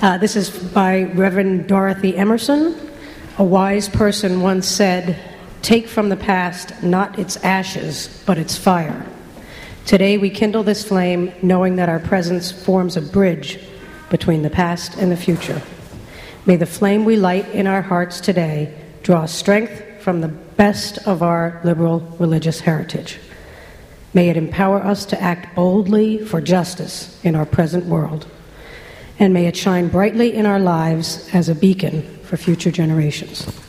This is by Reverend Dorothy Emerson. A wise person once said, "Take from the past not its ashes, but its fire." Today we kindle this flame, knowing that our presence forms a bridge between the past and the future. May the flame we light in our hearts today draw strength from the best of our liberal religious heritage. May it empower us to act boldly for justice in our present world. And may it shine brightly in our lives as a beacon for future generations.